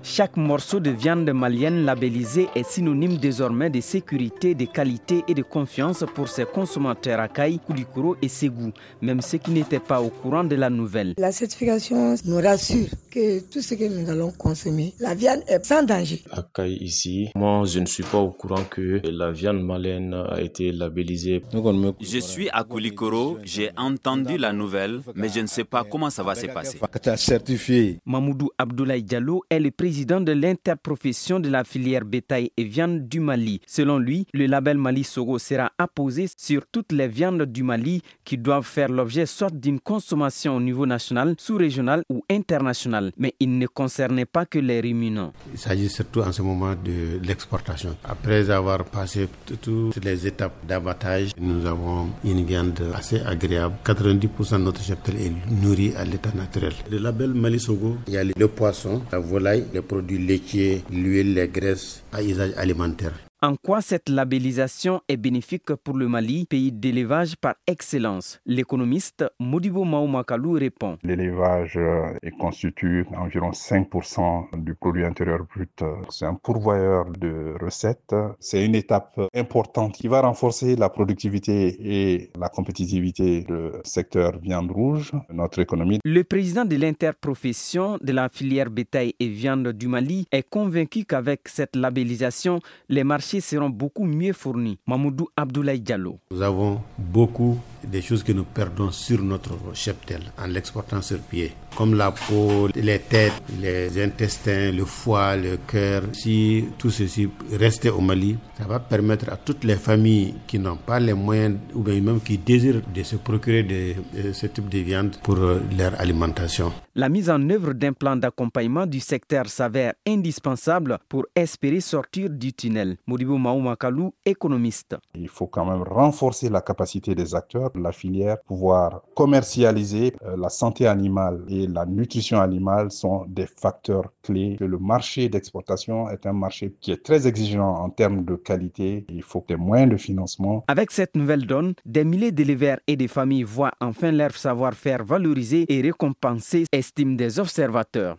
Chaque morceau de viande malienne labellisé est synonyme désormais de sécurité, de qualité et de confiance pour ses consommateurs Akai, Koulikoro et Ségou, même ceux qui n'étaient pas au courant de la nouvelle. La certification nous rassure que tout ce que nous allons consommer, la viande est sans danger. Akai ici, moi je ne suis pas au courant que la viande malienne a été labellisée. Je suis à Koulikoro, j'ai entendu la nouvelle, mais je ne sais pas comment ça va se passer. Mamoudou Abdoulaye Diallo est le président de l'interprofession de la filière bétail et viande du Mali. Selon lui, le label Mali Sogo sera apposé sur toutes les viandes du Mali qui doivent faire l'objet soit d'une consommation au niveau national, sous-régional ou international. Mais il ne concernait pas que les ruminants. Il s'agit surtout en ce moment de l'exportation. Après avoir passé toutes les étapes d'abattage, nous avons une viande assez agréable. 90% de notre cheptel est nourri à l'état naturel. Le label Mali Sogo, il y a le poisson, la volaille, les produits laitiers, l'huile, les graisses à usage alimentaire. En quoi cette labellisation est bénéfique pour le Mali, pays d'élevage par excellence? L'économiste Modibo Maoumakalou répond. L'élevage constitue environ 5% du produit intérieur brut. C'est un pourvoyeur de recettes. C'est une étape importante qui va renforcer la productivité et la compétitivité du secteur viande rouge, notre économie. Le président de l'interprofession de la filière bétail et viande du Mali est convaincu qu'avec cette labellisation, les marchés seront beaucoup mieux fournis. Mamoudou Abdoulaye Diallo. Nous avons beaucoup de choses que nous perdons sur notre cheptel en l'exportant sur pied, comme la peau, les têtes, les intestins, le foie, le cœur. Si tout ceci restait au Mali, ça va permettre à toutes les familles qui n'ont pas les moyens ou bien même qui désirent de se procurer de ce type de viande pour leur alimentation. La mise en œuvre d'un plan d'accompagnement du secteur s'avère indispensable pour espérer sortir du tunnel. Modibo Maoumakalou, économiste. Il faut quand même renforcer la capacité des acteurs de la filière, pouvoir commercialiser. La santé animale et la nutrition animale sont des facteurs clés. Le marché d'exportation est un marché qui est très exigeant en termes de qualité. Il faut des moyens de financement. Avec cette nouvelle donne, des milliers d'éleveurs et de familles voient enfin leur savoir-faire valorisé et récompensé, estiment des observateurs.